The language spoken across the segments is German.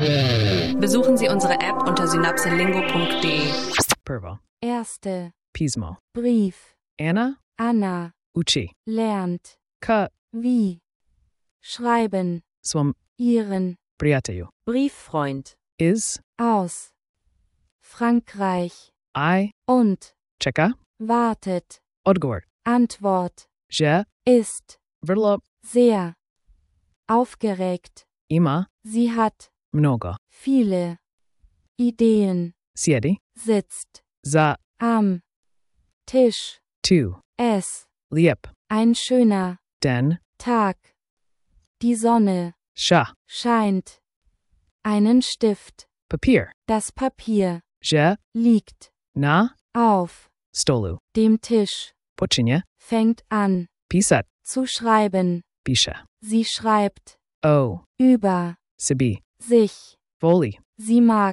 Besuchen Sie unsere App unter synapselingo.de. Prvo. Erste. Pismo. Brief. Anna. Anna. Uči. Lernt. Ka. Wie. Schreiben. Svom Ihren. prijatelju. Brieffreund. Is. Aus. Frankreich. I. Und. Čeka. Wartet. Odgovor. Antwort. Že. Ist. Vrlo. Sehr. Aufgeregt. Ima. Sie hat. Mnogo. Viele. Ideen. Sjedi. Sitzt. Za. Am. Tisch. Tu. Es. Lijep. Ein schöner. Den. Tag. Die Sonne. Ša. Scheint. Einen Stift. Papir. Das Papier. Že. Liegt. Na. Auf. Stolu. Dem Tisch. Počinje. Fängt an. Pisat. Zu schreiben. Piše. Sie schreibt. O. Über. Sebi. Sich. Voli. Sie mag.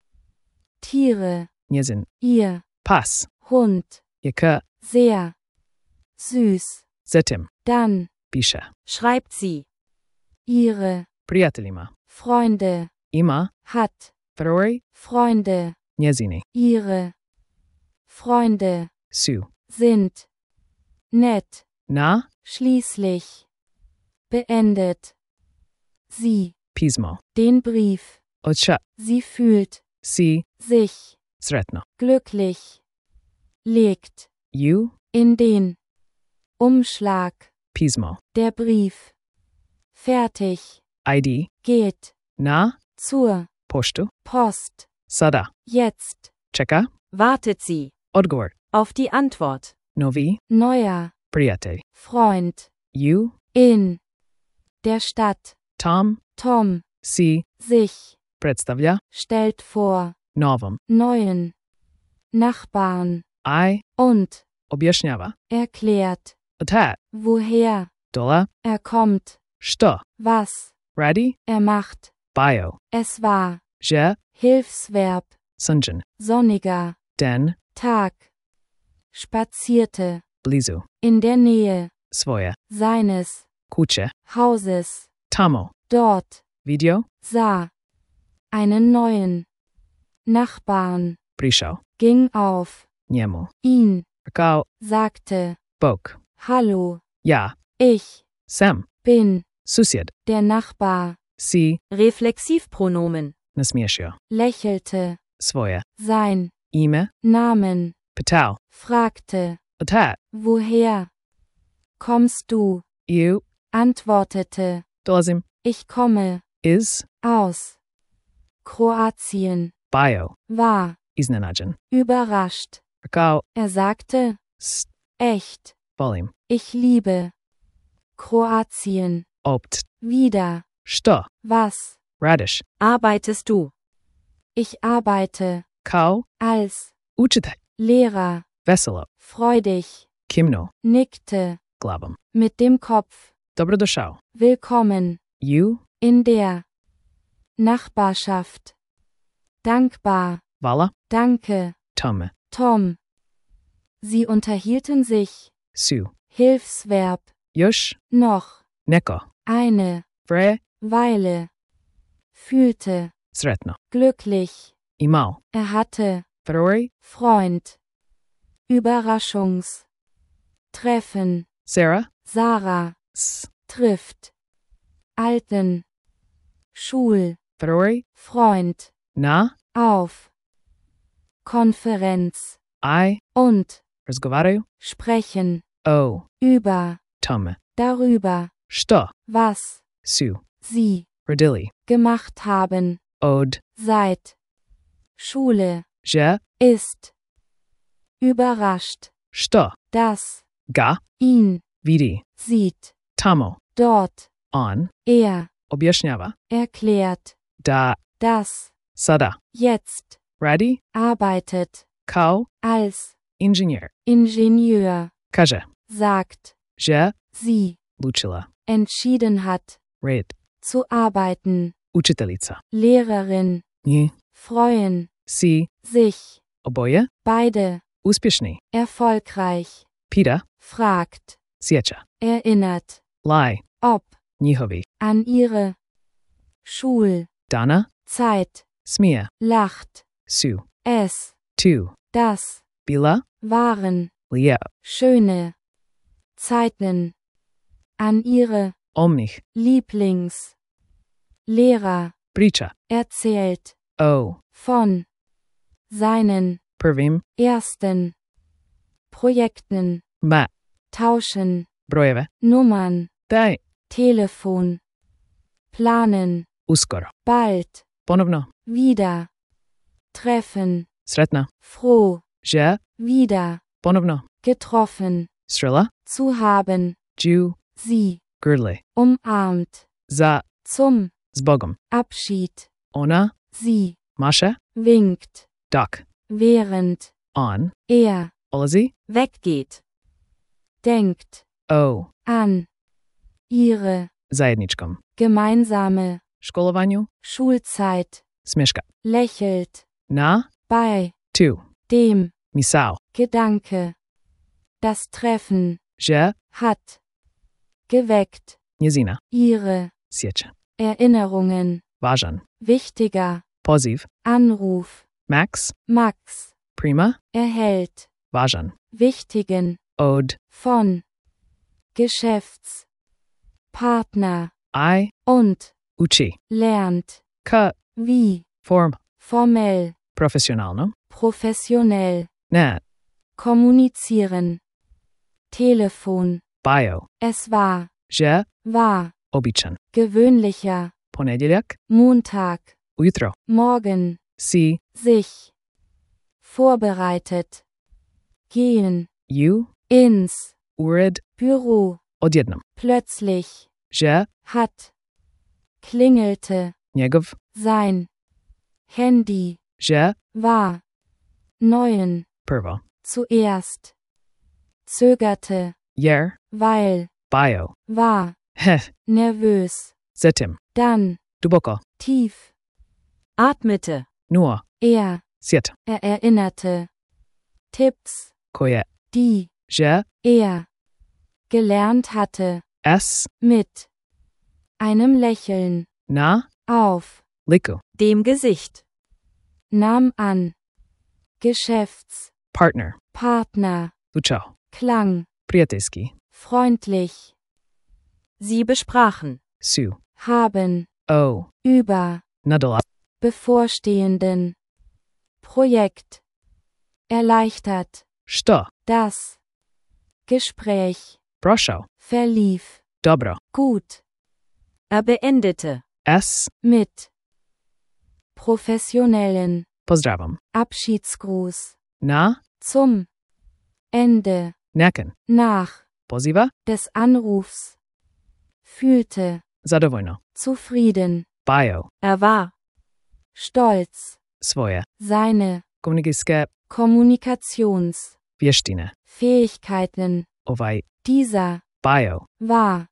Tiere. Njezin. Ihr. Pas. Hund. Je k. Sehr. Süß. Zatim. Dann. Piše. Schreibt sie. Ihre. Prijateljima. Freunde. Ima. Hat. Prvi. Freunde. Njezini. Ihre. Freunde. Su. Sind. Nett. Na. Schließlich. Beendet. Sie. Pismo. Den Brief. Odša. Sie fühlt. Si. Sich. Sretno. Glücklich. Legt. Ju. In den. Umschlag. Pismo. Der Brief. Fertig. ID. Geht. Na. Zur. Poštu. Post. Sada. Jetzt. Čeka. Wartet sie. Odgovor. Auf die Antwort. Novi. Neuer. Prijatelj. Freund. Ju. In. Der Stadt. Tom. Tom. Si. Sich. Predstavlja. Stellt vor. Novom. Neuen. Nachbarn. I. Und. Objašnjava. Erklärt. Odhat. Woher. Dola. Er kommt. Što. Was. Radi. Er macht. Bio. Es war. Že. Hilfsverb. Sunjan. Sonniger. Den. Tag. Spazierte. Blizu. In der Nähe. Svoje. Seines. Kuće. Hauses. Tamo. Dort. Vidio. Sah. Einen neuen. Nachbarn. Prišao. Ging auf. Njemu. Ihn. Rekao. Sagte. Bog. Hallo. Ja. Ich. Sam. Bin. Susjed. Der Nachbar. Si. Reflexivpronomen. Nasmiješio. Lächelte. Svoje. Sein. Ime. Namen. Pitao. Fragte. Odhat. Woher? Kommst du? Ju. Antwortete. Dolazim. Ich komme. Iz. Aus. Kroatien. Bio. War. Iznenađen. Überrascht. Rekao. Er sagte. S. Echt. Volim. Ich liebe. Kroatien. Opt. Wieder. Što. Was? Radiš. Arbeitest du? Ich arbeite. Kao. Als. Učitelj. Lehrer. Veselo. Freudig. Kimno. Nickte. Glavom. Mit dem Kopf. Dobrodošao. Willkommen. Ju. In der. Nachbarschaft. Dankbar. Vala. Danke. Tome. Tom. Sie unterhielten sich. Su. Hilfsverb. Još. Noch. Neko. Eine. Vre. Weile. Fühlte. Sretno. Glücklich. Imao. Er hatte. Prvi. Freund. Überraschungs. Treffen. Sarah. Sarah. S. Trifft. Alten. Schul. Prvi. Freund. Na. Auf. Konferenz. I. Und. Razgovaraju. Sprechen. O. Über. Tome. Darüber. Što. Was. Su. Sie. Radili. Gemacht haben. Od. Seit. Schule. Že. Ist. Überrascht. Što. Das. Ga. Ihn. Vidi. Sieht. Tamo. Dort. On. Er. Objašnjava. Erklärt. Da. Das. Sada. Jetzt. Radi. Arbeitet. Kao. Als. Inženjer. Ingenieur. Kaže. Sagt. Že. Sie. Lučila. Entschieden hat. Red. Zu arbeiten. Učiteljica. Lehrerin. Nji. Freuen. Si. Sich. Oboje. Beide. Uspješni. Erfolgreich. Pita. Fragt. Sjeća. Erinnert. Laj. Ob. Njihovi. An ihre. Schul. Dana. Zeit, Смія. lacht, Су. es, Ту. das, Біла. waren, Лія. schöne Zeiten, an ihre Омніх. Lieblings Lehrer Притча. erzählt, О. von seinen Первим. ersten Projekten, Ма. tauschen, Броєве. Nummern, Дай. Telefon, planen, Ускоро. bald, Поновно. wieder, treffen, Сретна. froh, Же. wieder, Поновно. getroffen, Стрела. zu haben, Джу. sie, Гурли. umarmt, За. zum З Богом. Abschied, Она. sie, Маша. winkt, Так. während Он. er Олезі. Weggeht. denkt, О. an ihre Заєдничком. gemeinsame Школуванню. Schulzeit, Смішка. lächelt, На. bei Ту. dem Місау. Gedanke, das Treffen, Же. hat geweckt, Нізіна. ihre Сєча. Erinnerungen, Важан. wichtiger Позив. Anruf, Макс. Max, Прима. erhält, Важан. wichtigen, Од. von Geschäftspartner Ай. und Учи. lernt, К. wie, Форм. formell, Професіонально. professionell, Не. kommunizieren, Telefon, Байо. es war, Же. war, Обичан. gewöhnlicher, Понеділяк. Montag, Утро. morgen, Сі. sich, vorbereitet, gehen, Ю. ins Уред. Büro, Одєдном. plötzlich, Же. hat, klingelte, Негов. sein Handy, Же. war, neuen, Първо. zuerst, zögerte, Ер. weil, Байо. war, Хе. nervös, Затем. dann, Дубоко. tief, Atmete. Нуа. er Сєт. erinnerte, Tipps, Кое. die Же. er gelernt hatte, Ес. mit einem Lächeln, На. auf, Лику. Dem Gesicht. nahm an, Geschäfts, Партнер. Partner, Лучо. klang, Приятельський. freundlich, Sie besprachen. Су. haben, О. über, Надала. bevorstehenden Projekt, erleichtert, Що? das Gespräch Прошов. verlief, Добро. gut, Beendete. Ес. mit professionellen Поздравам. Abschiedsgruß, На. zum Ende, Некен. nach Позива. des Anrufs, fühlte, Задовольно. zufrieden, Байо. War. stolz, Своє. seine Комунікейське. Kommunikationsfähigkeiten, Вєштіне. Овай. dieser Байо. war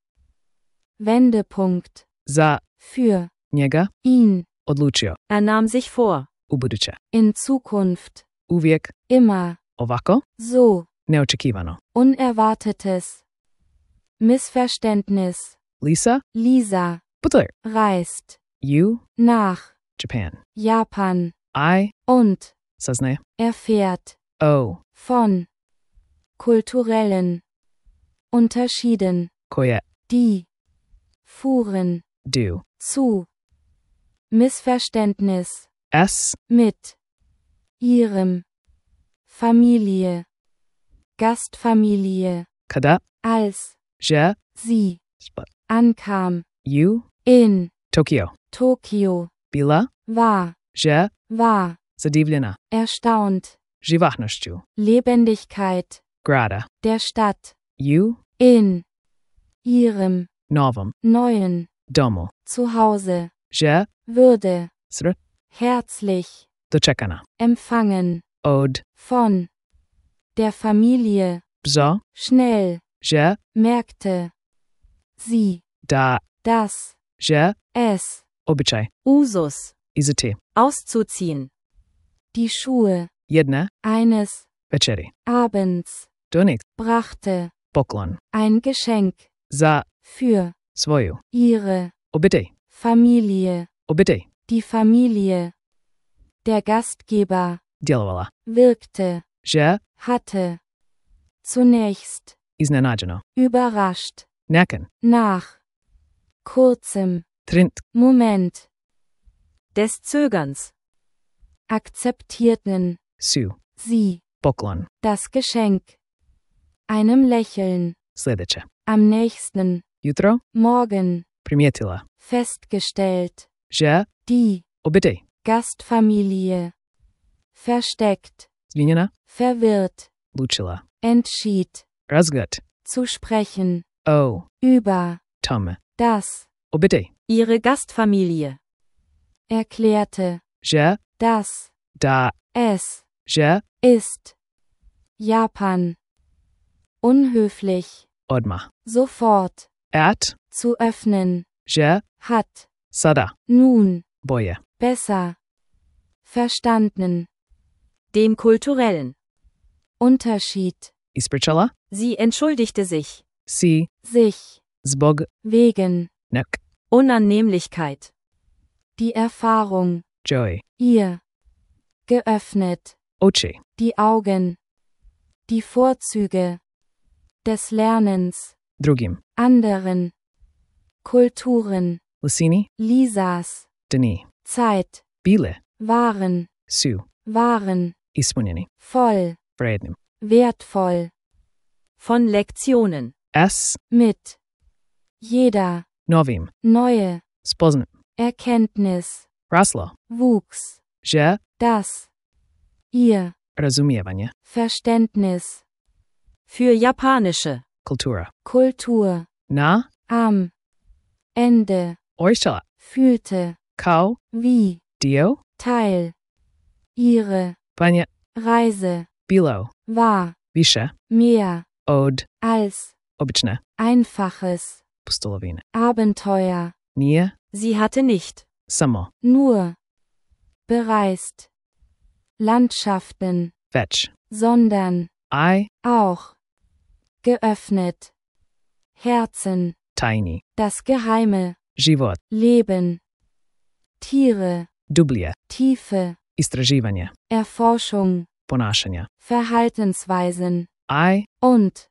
Wendepunkt За. für Нега. ihn, Одлучio. Nahm sich vor. У будуче. in Zukunft, Увік. immer, Овако. so, Неочіківано. unerwartetes Missverständnis, Ліса. Lisa Бутler. reist Ю. nach Japan. Japan Ай. und Съзнає. erfährt О. von kulturellen Unterschieden, Коє. die fuhren Ду. zu Missverständnis Ес. mit ihrem Familie, Gastfamilie, Када. als Же. sie Спа. ankam Ю. in Токіо. Tokio, Біла. war, Же. war Задивлена. erstaunt, Живахнощу. Lebendigkeit Града. der Stadt Ю. in ihrem Новом. neuen Дому. Zuhause, Же. würde Ср. herzlich Дочекана. empfangen Од. von der Familie, Бзо. schnell Же. merkte sie, Да. dass Же. es Обичай. Usus. Ізоти. Auszuziehen. die Schuhe Єдне. eines Вечері. Abends Доник. brachte, Поклон. ein Geschenk За. für Свою. ihre Обидей. Familie, Обидей. Die Familie. Der Gastgeber. Ділувала. Wirkte. Же Hatte. Zunächst. ізненаджено. Überrascht. Некен. Nach. Kurzem. Тринт. Moment. Des Zögerns. Akzeptierten. Сю. Sie. Поклон. Das Geschenk. Einem Lächeln. Слідче. Am nächsten. Jutro. Morgen. Примітила. Festgestellt. Же Die. обидей. Gastfamilie. Versteckt. Звільнена. Verwirrt. Лучила. Entschied. Розгад. Zu sprechen. О. Über. Том. Das. Обидей. Ihre Gastfamilie. Erklärte. Же Das. да. Es. Же Ist. Japan. Unhöflich. одма. Sofort. Ет. Zu öffnen. Же Hat. сада. Nun. Боє. Besser. Verstanden. Dem Kulturellen. Unterschied. Ісперчала. Sie entschuldigte sich. Сі. Sich. Због. Wegen. Нек. Unannehmlichkeit. Die Erfahrung. Джой. Ihr. Geöffnet. Очі. Die Augen. Die Vorzüge. Des Lernens. Другим. Anderen. Kulturen. Лисіні. Lisas. Дені. Zeit. Біле. Waren. Сю. Waren. Іспунені. Voll. Вредним. Wertvoll. Von Lektionen. Ес. Mit. Jeder. Новим. Neue. Спозним. Erkenntnis. Расло. Wuchs. Же Das. Ihr. розумівання. Verständnis. Für japanische. Культура. Kultur. На. Am. Ende. Ойшала. Fühlte. Кау. Wie. Діо. Teil. Ihre. Паня. Reise. Біло. War. Віше. Mehr. Од. Als. Обичне. Einfaches. Пустоловіне. Abenteuer. Ніє. Sie hatte nicht. Само. Nur. Bereist. Landschaften. Веч. Sondern. Ай. Auch. Geöffnet. Herzen. Тайні. Das Geheime. Живот. Leben. Tiere. Дублія. Tiefe. Істражівання. Erforschung. Понашення. Verhaltensweisen. Ай. Und.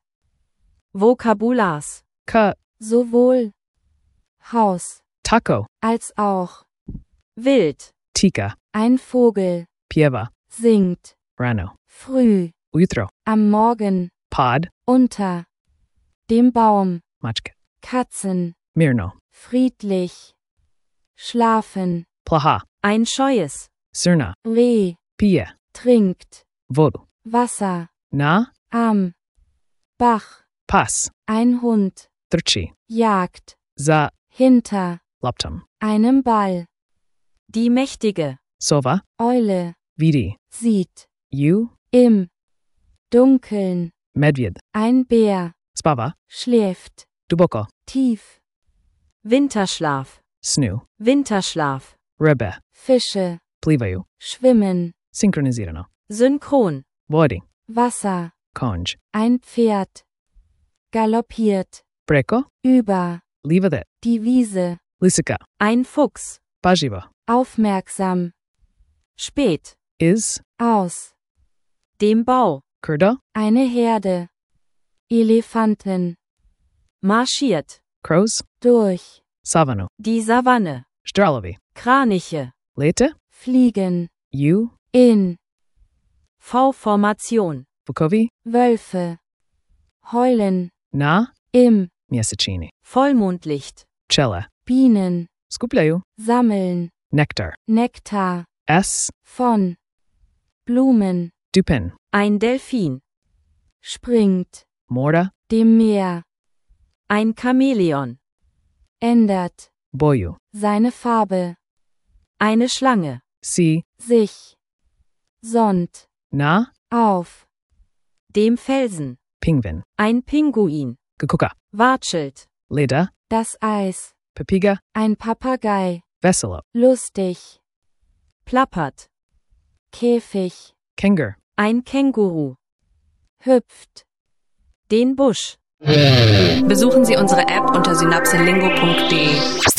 Vokabulars. К. Sowohl. Haus. Тако. Als auch. Wild. Тіка. Ein Vogel. П'єва. Singt. Рано. Früh. Утро. Am Morgen. Пад. Unter. Dem Baum. Мачка. Katzen. Мирно. Friedlich. Schlafen. Плаха. Ein scheues. Сирна. Reh. П'є. Trinkt. Воду. Wasser. На. Am. Bach. Пас. Ein Hund. Трчи. Jagt. За. Hinter. Лаптом. Einem Ball. Die Mächtige. Сова. Eule. Віді. Sieht. Ю. Im. Dunkeln. Медвід. Ein Bär. Спава. Schläft. Дубоко. Tief. Winterschlaf. Сну. Winterschlaf. Рибе. Fische. Пливаю. Schwimmen. Синхронізировано. Synchron. Воді. Wasser. Конж. Ein Pferd. Galoppiert. Преко. Über. Ліваде. Die Wiese. Лисика. Ein Fuchs. Паживо. Aufmerksam. Spät. Із. Aus. Dem Bau. Курдо. Eine Herde. Elefanten. Marschiert. Кроз. Durch. Савану. Die Savanne. Ждралові. Kraniche. Лете. Fliegen. Ю. In. V-Formation. Букові. Wölfe. Heulen. На. Im. Місячині. Vollmondlicht. Пчела. Bienen. Скупляю. Sammeln. Нектар. Nektar. Ес. Von. Blumen. Дюпен. Ein Delfin. Springt. Мора. Dem Meer. Ein Chamäleon. Ändert. Бою. Seine Farbe. Eine Schlange. Сі. Sich. Sonnt. На. Auf. Dem Felsen. Пінгвін. Ein Pinguin. Кукука. Watschelt. Леда. Das Eis. Пепіга. Ein Papagei. Весело. Lustig. Plappert. Käfig. Кенгур. Ein Känguru. Hüpft. Den Busch. Besuchen Sie unsere App unter synapselingo.de.